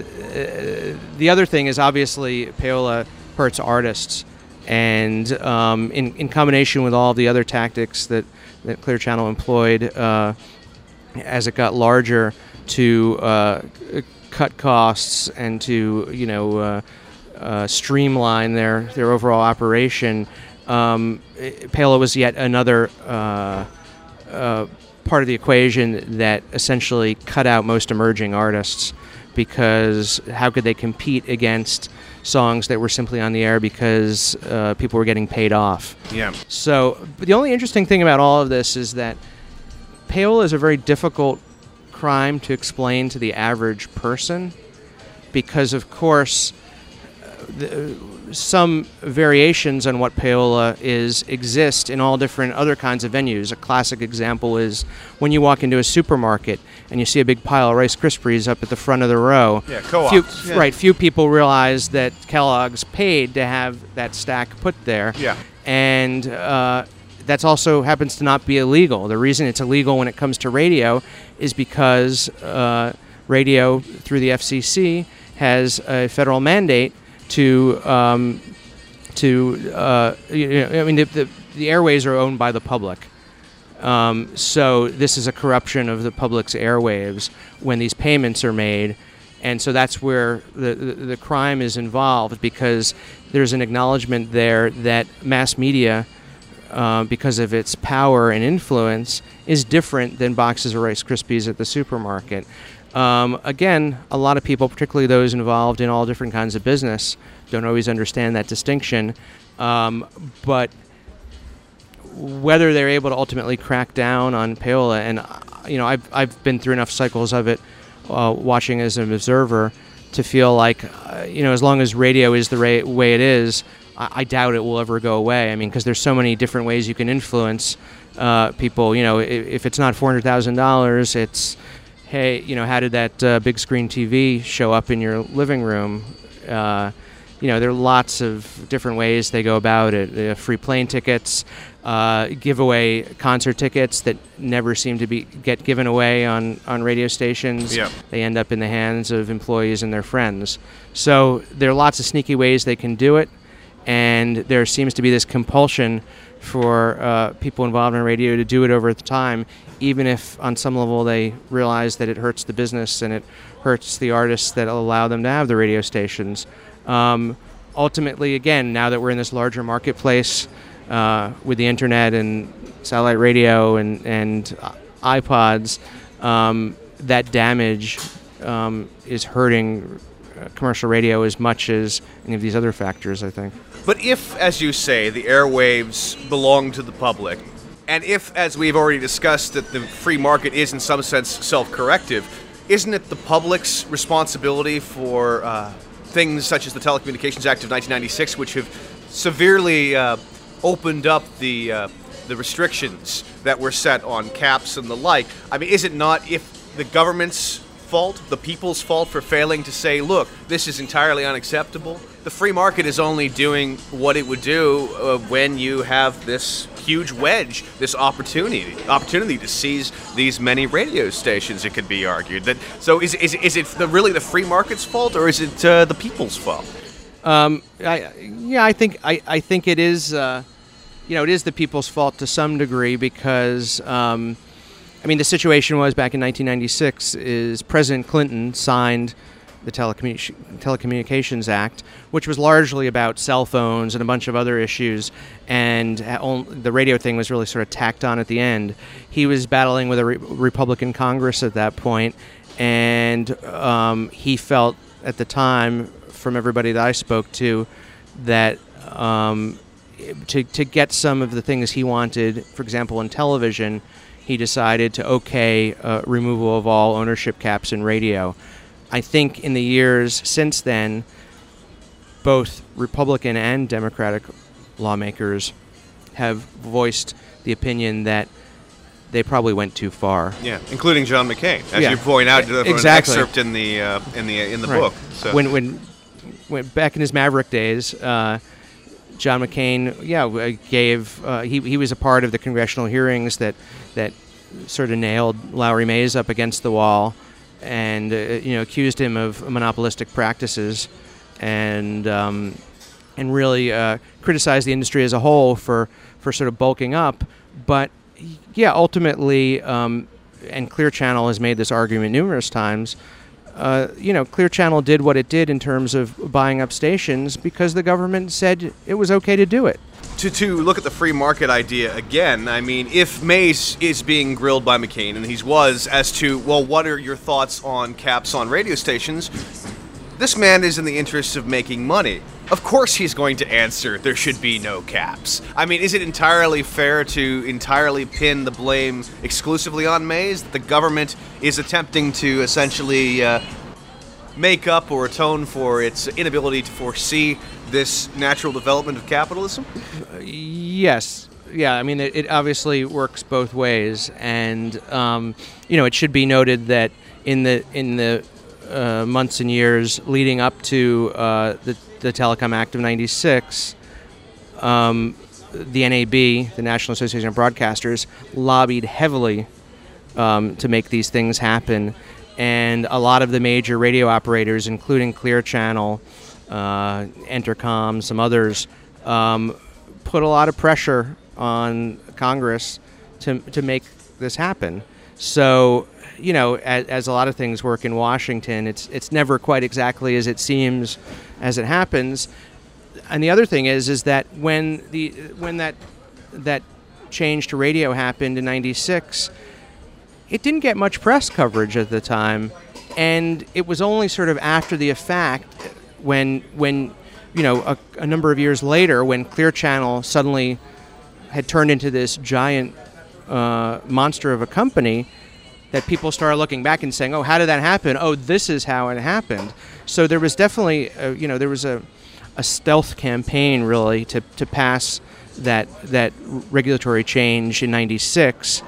[SPEAKER 5] the other thing is, obviously, payola hurts artists, and um, in, in combination with all the other tactics that, that Clear Channel employed uh, as it got larger to uh, cut costs and to, you know, uh, uh, streamline their, their overall operation, um, payola was yet another uh, uh, part of the equation that essentially cut out most emerging artists, because how could they compete against songs that were simply on the air because uh, people were getting paid off?
[SPEAKER 4] Yeah.
[SPEAKER 5] So but the only interesting thing about all of this is that payola is a very difficult crime to explain to the average person, because, of course, the, some variations on what payola is exist in all different other kinds of venues. A classic example is when you walk into a supermarket and you see a big pile of Rice Krispies up at the front of the row.
[SPEAKER 4] Yeah, co-ops.
[SPEAKER 5] Few,
[SPEAKER 4] Yeah.
[SPEAKER 5] Right, few people realize that Kellogg's paid to have that stack put there.
[SPEAKER 4] Yeah.
[SPEAKER 5] And uh, that's also happens to not be illegal. The reason it's illegal when it comes to radio is because uh, radio, through the F C C, has a federal mandate to um, to uh, you know, I mean the, the the airways are owned by the public, um, so this is a corruption of the public's airwaves when these payments are made, and so that's where the the, the crime is involved, because there's an acknowledgement there that mass media, uh, because of its power and influence, is different than boxes of Rice Krispies at the supermarket. Um, again, a lot of people, particularly those involved in all different kinds of business, don't always understand that distinction. Um, but whether they're able to ultimately crack down on payola, and uh, you know, I've I've been through enough cycles of it, uh, watching as an observer, to feel like uh, you know, as long as radio is the ra- way it is, I, I doubt it will ever go away. I mean, because there's so many different ways you can influence uh, people. You know, if, if it's not four hundred thousand dollars, it's, hey, you know, how did that uh, big screen T V show up in your living room? Uh, you know, there are lots of different ways they go about it. Uh, free plane tickets, uh, giveaway concert tickets that never seem to be get given away on, on radio stations.
[SPEAKER 4] Yeah.
[SPEAKER 5] They end up in the hands of employees and their friends. So there are lots of sneaky ways they can do it, and there seems to be this compulsion for uh, people involved in radio to do it over the time, even if on some level they realize that it hurts the business and it hurts the artists that allow them to have the radio stations. Um, ultimately, again, now that we're in this larger marketplace uh, with the internet and satellite radio and, and iPods, um, that damage um, is hurting uh, commercial radio as much as any of these other factors, I think.
[SPEAKER 4] But if, as you say, the airwaves belong to the public, and if, as we've already discussed, that the free market is in some sense self-corrective, isn't it the public's responsibility for uh, things such as the Telecommunications Act of nineteen ninety-six, which have severely uh, opened up the uh, the restrictions that were set on caps and the like? I mean, is it not if the government's fault, the people's fault for failing to say, look, this is entirely unacceptable? The free market is only doing what it would do uh, when you have this huge wedge, this opportunity, opportunity to seize these many radio stations. It could be argued that. So, is is is it the, really the free market's fault, or is it uh, the people's fault?
[SPEAKER 5] Um, I, yeah, I think I, I think it is. Uh, you know, it is the people's fault to some degree because. Um, I mean, the situation was back in nineteen ninety-six is President Clinton signed the Telecommun- Telecommunications Act, which was largely about cell phones and a bunch of other issues, and the radio thing was really sort of tacked on at the end. He was battling with a re- Republican Congress at that point, and um, he felt at the time, from everybody that I spoke to, that um, to, to get some of the things he wanted, for example, in television, he decided to okay uh, removal of all ownership caps in radio. I think in the years since then, both Republican and Democratic lawmakers have voiced the opinion that they probably went too far.
[SPEAKER 4] Yeah, including John McCain, as
[SPEAKER 5] yeah.
[SPEAKER 4] you point out from
[SPEAKER 5] exactly.
[SPEAKER 4] an excerpt in the uh, in the in the
[SPEAKER 5] right.
[SPEAKER 4] book. So.
[SPEAKER 5] When when when back in his Maverick days. Uh, John McCain, yeah, gave uh, he he was a part of the congressional hearings that that sort of nailed Lowry Mays up against the wall, and uh, you know accused him of monopolistic practices, and um, and really uh, criticized the industry as a whole for for sort of bulking up. But yeah, ultimately, um, and Clear Channel has made this argument numerous times. Uh, you know, Clear Channel did what it did in terms of buying up stations because the government said it was okay to do it.
[SPEAKER 4] To, to look at the free market idea again, I mean, if Mays is being grilled by McCain, and he was, as to, well, what are your thoughts on caps on radio stations? This man is in the interest of making money. Of course he's going to answer, there should be no caps. I mean, is it entirely fair to entirely pin the blame exclusively on Mays? That the government is attempting to essentially uh, make up or atone for its inability to foresee this natural development of capitalism?
[SPEAKER 5] Uh, yes. Yeah, I mean, it, it obviously works both ways. And, um, you know, it should be noted that in the in the uh, months and years leading up to uh, the the Telecom Act of ninety-six, um, the N A B, the National Association of Broadcasters, lobbied heavily um, to make these things happen. And a lot of the major radio operators, including Clear Channel, uh, Entercom, some others, um, put a lot of pressure on Congress to to make this happen. So, you know, as, as a lot of things work in Washington, it's it's never quite exactly as it seems as it happens. And the other thing is, is that when the when that that change to radio happened in ninety-six, it didn't get much press coverage at the time, and it was only sort of after the fact when when you know a, a number of years later, when Clear Channel suddenly had turned into this giant uh, monster of a company, that people started looking back and saying, oh, how did that happen? Oh, this is how it happened. So there was definitely, a, you know, there was a, a stealth campaign, really, to, to pass that that regulatory change in ninety-six.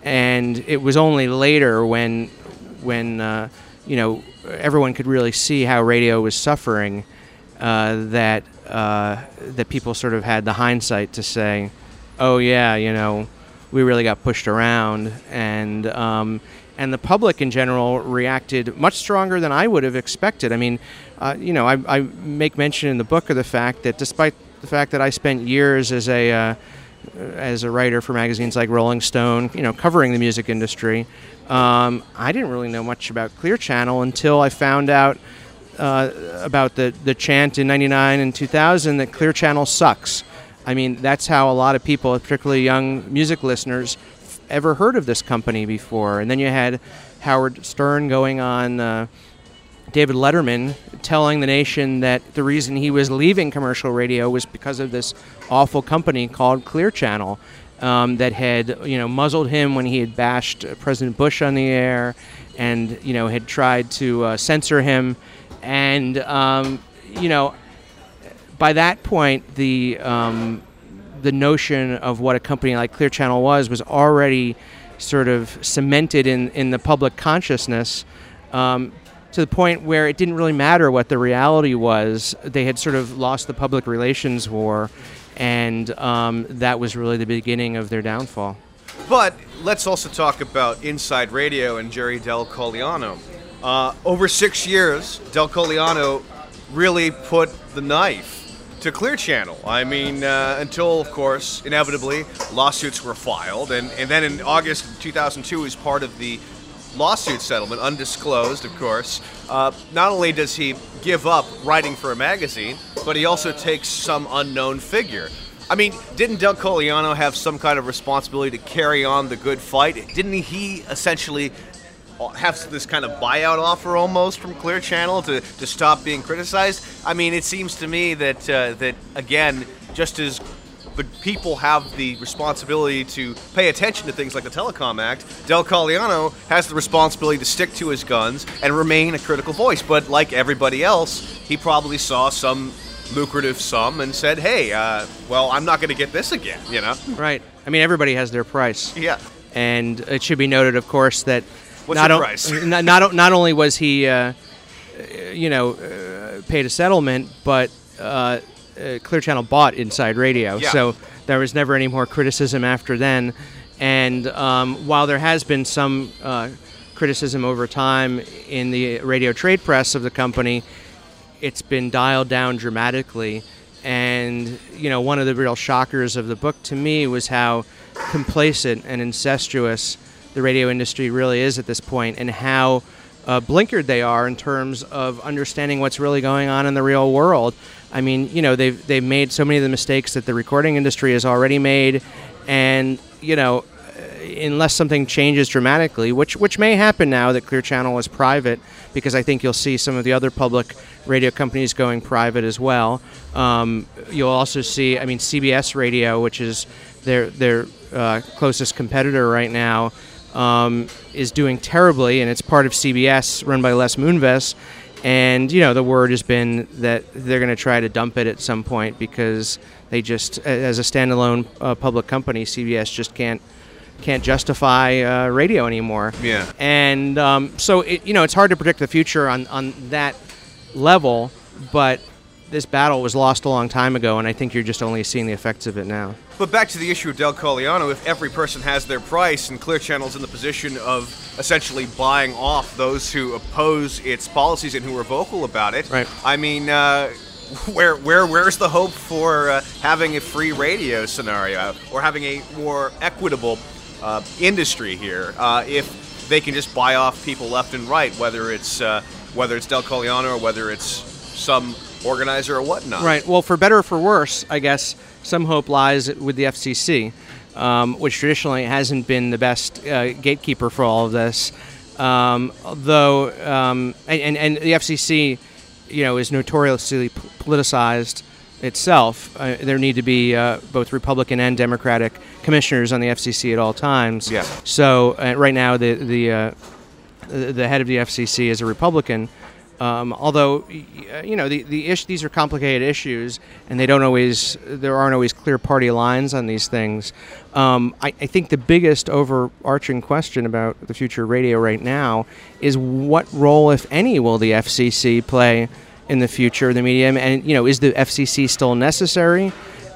[SPEAKER 5] And it was only later when, when uh, you know, everyone could really see how radio was suffering uh, that uh, that people sort of had the hindsight to say, oh, yeah, you know, we really got pushed around, and um, and the public in general reacted much stronger than I would have expected. I mean, uh, you know, I, I make mention in the book of the fact that despite the fact that I spent years as a uh, as a writer for magazines like Rolling Stone, you know, covering the music industry, um, I didn't really know much about Clear Channel until I found out uh, about the the chant in ninety-nine and two thousand that Clear Channel sucks. I mean, that's how a lot of people, particularly young music listeners, f- ever heard of this company before. And then you had Howard Stern going on uh, David Letterman telling the nation that the reason he was leaving commercial radio was because of this awful company called Clear Channel. um, that had, you know, muzzled him when he had bashed uh, President Bush on the air, and, you know, had tried to uh, censor him. And, um, you know, by that point, the um, the notion of what a company like Clear Channel was was already sort of cemented in, in the public consciousness, um, to the point where it didn't really matter what the reality was. They had sort of lost the public relations war, and um, that was really the beginning of their downfall.
[SPEAKER 4] But let's also talk about Inside Radio and Jerry Del Cogliano. Uh, over six years, Del Cogliano really put the knife to Clear Channel. I mean, uh, until, of course, inevitably, lawsuits were filed. And, and then in August of two thousand two, as part of the lawsuit settlement, undisclosed, of course, uh, not only does he give up writing for a magazine, but he also takes some unknown figure. I mean, didn't Del Cogliano have some kind of responsibility to carry on the good fight? Didn't he essentially have this kind of buyout offer almost from Clear Channel to, to stop being criticized? I mean, it seems to me that, uh, that again, just as the people have the responsibility to pay attention to things like the Telecom Act, Del Cogliano has the responsibility to stick to his guns and remain a critical voice. But like everybody else, he probably saw some lucrative sum and said, hey, uh, well, I'm not going to get this again, you know?
[SPEAKER 5] Right. I mean, everybody has their price.
[SPEAKER 4] Yeah.
[SPEAKER 5] And it should be noted, of course, that
[SPEAKER 4] What's
[SPEAKER 5] not,
[SPEAKER 4] your
[SPEAKER 5] o-
[SPEAKER 4] price?
[SPEAKER 5] not, not not only was he, uh, you know, uh, paid a settlement, but uh, uh, Clear Channel bought Inside Radio,
[SPEAKER 4] Yeah.
[SPEAKER 5] so there was never any more criticism after then. And um, while there has been some uh, criticism over time in the radio trade press of the company, it's been dialed down dramatically. And, you know, one of the real shockers of the book to me was how complacent and incestuous the radio industry really is at this point, and how uh, blinkered they are in terms of understanding what's really going on in the real world. I mean, you know, they've they've made so many of the mistakes that the recording industry has already made, and, you know, unless something changes dramatically, which which may happen now that Clear Channel is private, because I think you'll see some of the other public radio companies going private as well. Um, you'll also see, I mean, C B S Radio, which is their their uh, closest competitor right now, um, is doing terribly, and it's part of C B S, run by Les Moonves. And, you know, the word has been that they're going to try to dump it at some point, because they just, as a standalone uh, public company, C B S just can't can't justify uh, radio anymore.
[SPEAKER 4] Yeah.
[SPEAKER 5] And um, so, it, you know, it's hard to predict the future on, on that level, but this battle was lost a long time ago, and I think you're just only seeing the effects of it now.
[SPEAKER 4] But back to the issue of Del Cogliano, if every person has their price and Clear Channel's in the position of essentially buying off those who oppose its policies and who are vocal about it,
[SPEAKER 5] Right.
[SPEAKER 4] I mean, uh, where where where's the hope for uh, having a free radio scenario or having a more equitable uh, industry here uh, if they can just buy off people left and right, whether it's uh, whether it's Del Cogliano or whether it's some organizer or whatnot?
[SPEAKER 5] Right. Well, for better or for worse, I guess some hope lies with the F C C, um, which traditionally hasn't been the best uh, gatekeeper for all of this. Um, though, um, and, and the F C C, you know, is notoriously p- politicized itself. Uh, there need to be uh, both Republican and Democratic commissioners on the F C C at all times.
[SPEAKER 4] Yeah.
[SPEAKER 5] So uh, right now, the the uh, the head of the F C C is a Republican. Um, although, you know, the, the ish, these are complicated issues, and they don't always, there aren't always clear party lines on these things. Um, I, I think the biggest overarching question about the future of radio right now is what role, if any, will the F C C play in the future of the medium? And, you know, is the F C C still necessary?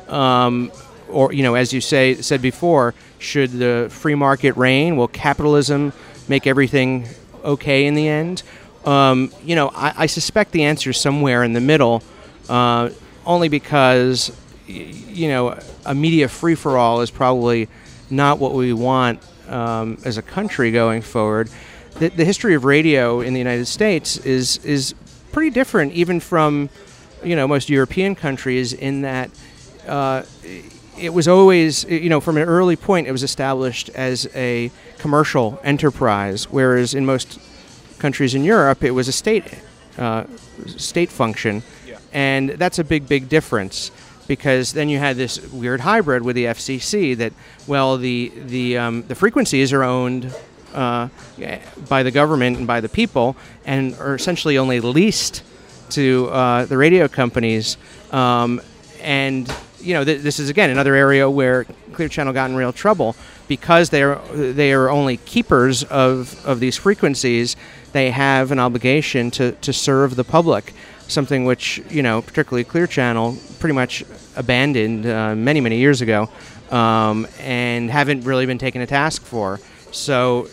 [SPEAKER 5] Um, or, you know, as you say said before, should the free market reign? Will capitalism make everything okay in the end? Um, you know, I, I suspect the answer is somewhere in the middle, uh, only because, y- you know, a media free-for-all is probably not what we want um, as a country going forward. The, the history of radio in the United States is is pretty different, even from, you know, most European countries, in that uh, it was always, you know, from an early point, it was established as a commercial enterprise, whereas in most countries in Europe, it was a state uh, state function,
[SPEAKER 4] Yeah.
[SPEAKER 5] and that's a big, big difference. because then you had this weird hybrid with the F C C that, well, the the um, the frequencies are owned uh, by the government and by the people, and are essentially only leased to uh, the radio companies. Um, and you know, th- this is again another area where Clear Channel got in real trouble because they are they are only keepers of, of these frequencies. They have an obligation to, to serve the public. Something which, you know, particularly Clear Channel pretty much abandoned uh, many, many years ago, um, and haven't really been taken to task for. So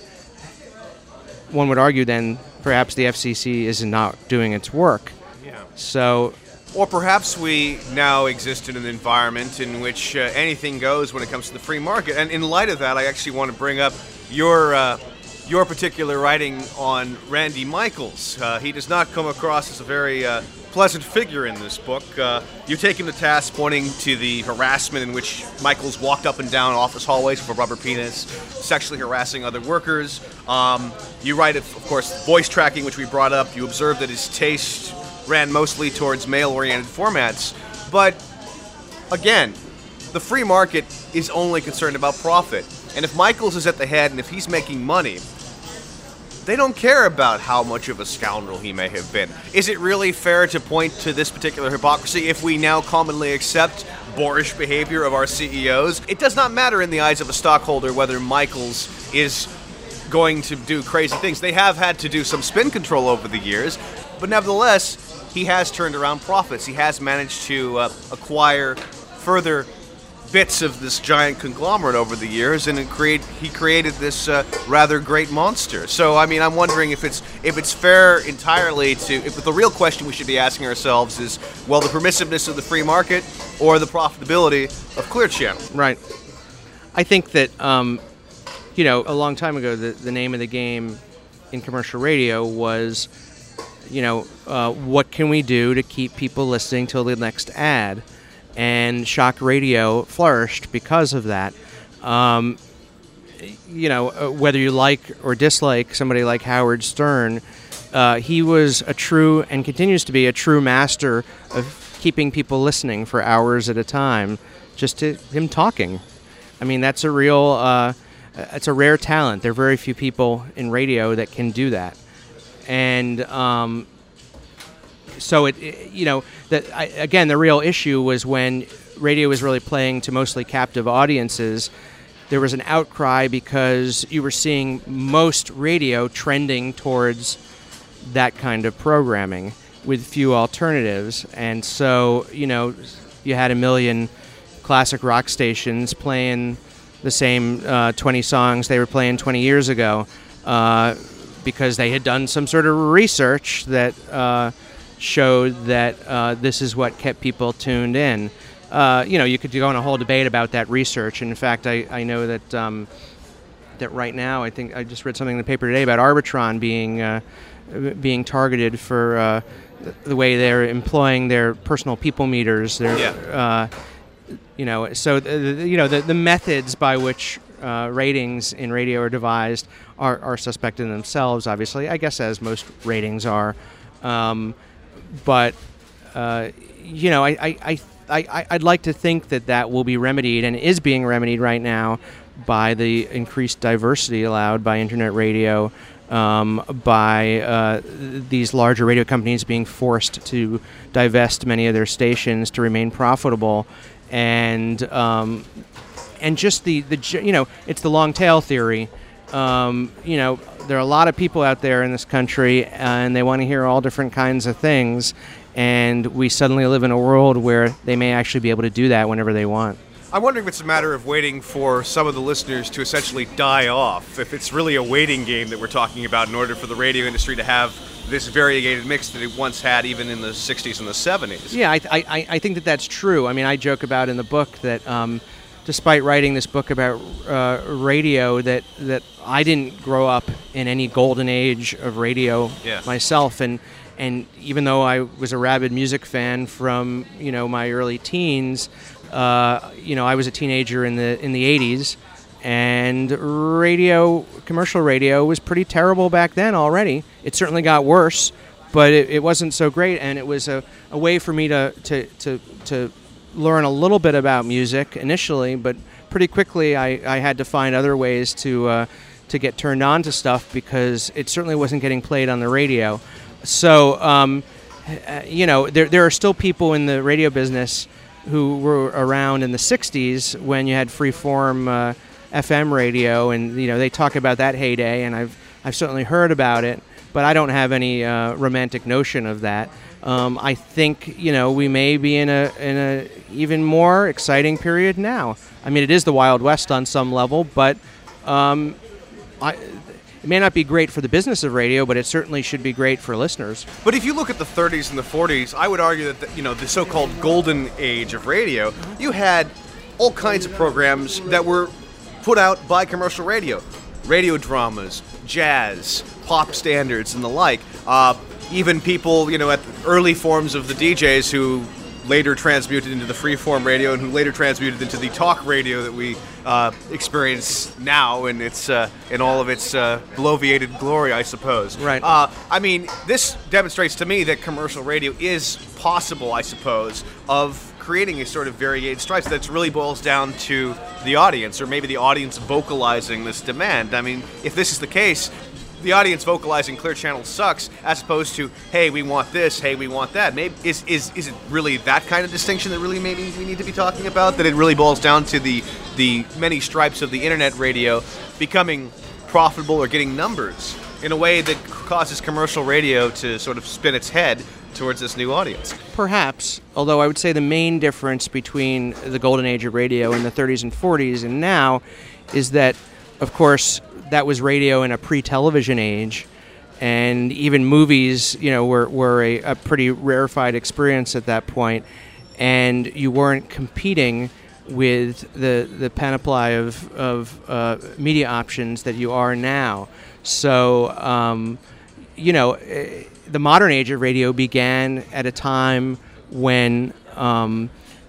[SPEAKER 5] one would argue then perhaps the F C C is not doing its work.
[SPEAKER 4] Yeah.
[SPEAKER 5] So,
[SPEAKER 4] or perhaps we now exist in an environment in which uh, anything goes when it comes to the free market. And in light of that, I actually want to bring up your uh, your particular writing on Randy Michaels. Uh, he does not come across as a very uh, pleasant figure in this book. Uh, you take him to task pointing to the harassment in which Michaels walked up and down office hallways with a rubber penis, sexually harassing other workers. Um, you write, of course, voice tracking, which we brought up. You observe that his taste ran mostly towards male-oriented formats. But, again, the free market is only concerned about profit. And if Michaels is at the head and if he's making money, they don't care about how much of a scoundrel he may have been. Is it really fair to point to this particular hypocrisy if we now commonly accept boorish behavior of our C E Os? It does not matter in the eyes of a stockholder whether Michaels is going to do crazy things. They have had to do some spin control over the years, but nevertheless, he has turned around profits. He has managed to uh, acquire further bits of this giant conglomerate over the years, and it create he created this uh, rather great monster. So, I mean, I'm wondering if it's if it's fair entirely to if the real question we should be asking ourselves is, well, the permissiveness of the free market or the profitability of Clear Channel.
[SPEAKER 5] Right. I think that um, you know, a long time ago, the the name of the game in commercial radio was, you know, uh, what can we do to keep people listening till the next ad? And shock radio flourished because of that. Um, you know, uh, whether you like or dislike somebody like Howard Stern, uh, he was a true and continues to be a true master of keeping people listening for hours at a time, just to him talking. I mean, that's a real, uh, it's a rare talent. There are very few people in radio that can do that. And um, So it, it, you know, that again, the real issue was when radio was really playing to mostly captive audiences. There was an outcry because you were seeing most radio trending towards that kind of programming with few alternatives, and so you know, you had a million classic rock stations playing the same uh, twenty songs they were playing twenty years ago, uh, because they had done some sort of research that. Uh, showed that uh, this is what kept people tuned in. Uh, you know, you could go on a whole debate about that research. And in fact, I, I know that um, that right now, I think I just read something in the paper today about Arbitron being uh, being targeted for uh, the way they're employing their personal people meters. Their,
[SPEAKER 4] yeah.
[SPEAKER 5] uh, you know, so the, you know the the methods by which uh, ratings in radio are devised are, are suspect in themselves. Obviously, I guess as most ratings are. Um, But, uh, you know, I, I, I, I, I'd like to think that that will be remedied and is being remedied right now by the increased diversity allowed by internet radio, um, by uh, these larger radio companies being forced to divest many of their stations to remain profitable, and um, and just the, the, you know, it's the long tail theory. Um, you know, there are a lot of people out there in this country, and they want to hear all different kinds of things, and we suddenly live in a world where they may actually be able to do that whenever they want.
[SPEAKER 4] I'm wondering if it's a matter of waiting for some of the listeners to essentially die off, if it's really a waiting game that we're talking about in order for the radio industry to have this variegated mix that it once had even in the sixties and the seventies.
[SPEAKER 5] Yeah, I, I, I think that that's true. I mean, I joke about in the book that um, despite writing this book about uh, radio, that, that I didn't grow up in any golden age of radio
[SPEAKER 4] yeah.
[SPEAKER 5] myself, and and even though I was a rabid music fan from you know my early teens, uh, you know I was a teenager in the in the eighties, and radio, commercial radio, was pretty terrible back then already. It certainly got worse, but it, it wasn't so great, and it was a, a way for me to to to, to learn a little bit about music initially, but pretty quickly I, I had to find other ways to uh, to get turned on to stuff because it certainly wasn't getting played on the radio. So, um, uh, you know, there there are still people in the radio business who were around in the sixties when you had freeform uh, F M radio, and you know they talk about that heyday, and I've I've certainly heard about it, but I don't have any uh, romantic notion of that. Um, I think you know we may be in a in a even more exciting period now. I mean, it is the Wild West on some level, but um, I, it may not be great for the business of radio, but it certainly should be great for listeners.
[SPEAKER 4] But if you look at the thirties and the forties, I would argue that the, you know the so-called golden age of radio, you had all kinds of programs that were put out by commercial radio, radio dramas, jazz, pop standards, and the like. Uh, even people, you know, at the early forms of the D Js who later transmuted into the freeform radio and who later transmuted into the talk radio that we uh, experience now in its uh, in all of its uh, bloviated glory, I suppose.
[SPEAKER 5] Right.
[SPEAKER 4] Uh, I mean, this demonstrates to me that commercial radio is possible, I suppose, of creating a sort of varied stripes that really boils down to the audience, or maybe the audience vocalizing this demand. I mean, if this is the case, the audience vocalizing Clear Channel sucks, as opposed to, hey, we want this, hey, we want that. Maybe is is is it really that kind of distinction that really maybe we need to be talking about? That it really boils down to the the many stripes of the internet radio becoming profitable or getting numbers in a way that causes commercial radio to sort of spin its head towards this new audience.
[SPEAKER 5] Perhaps, although I would say the main difference between the golden age of radio in the thirties and forties and now is that, of course, that was radio in a pre-television age, and even movies, you know, were, were a, a pretty rarefied experience at that point, and you weren't competing with the the panoply of, of uh, media options that you are now. So, um, you know, the modern age of radio began at a time when um,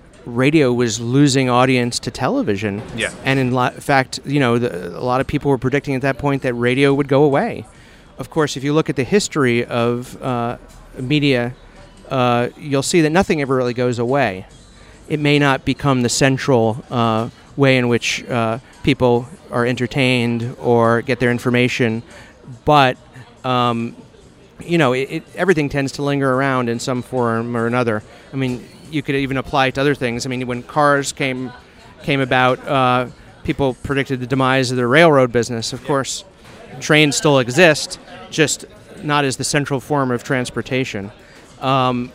[SPEAKER 5] radio was losing audience to television.
[SPEAKER 4] Yeah.
[SPEAKER 5] And in lo- fact, you know, the, a lot of people were predicting at that point that radio would go away. Of course, if you look at the history of uh, media, uh, you'll see that nothing ever really goes away. It may not become the central uh, way in which uh, people are entertained or get their information, but um, you know, it, it, everything tends to linger around in some form or another. I mean, you could even apply it to other things. I mean, when cars came came about, uh, people predicted the demise of the railroad business. Of course, trains still exist, just not as the central form of transportation. Um,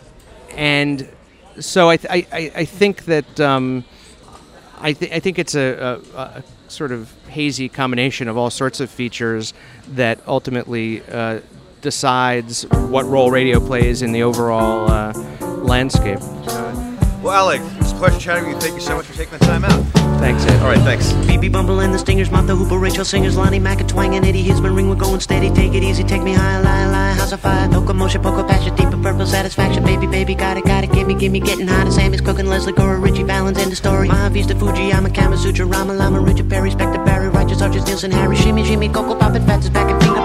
[SPEAKER 5] and so I, th- I, I think that um, I, th- I think it's a, a, a sort of hazy combination of all sorts of features that ultimately uh, decides what role radio plays in the overall uh, landscape.
[SPEAKER 4] Well, Alec, it's a pleasure chatting with you. Thank you so much for taking the time out.
[SPEAKER 5] Thanks, Ed.
[SPEAKER 4] All right, thanks.
[SPEAKER 6] B B Bumble and the Stingers, Martha Hooper, Rachel Singers, Lonnie Mack, and Twang, and Eddie Hisman, ring, we're going steady. Take it easy, take me high, lie, lie, house of fire, locomotion, poker, passion, deeper purple satisfaction, baby, baby, got it, got it, gimme, gimme, getting hot as Sammy's cooking, Leslie Gore, Richie Valens, end the story. Maha Vista, Fuji, I'm a Kama Sutra, Rama Lama, Richard Perry, Spectre, Barry, Righteous, Archers, Nielsen, Harry, Shimmy, Jimmy, Coco, Pop, and Fats is back and finger.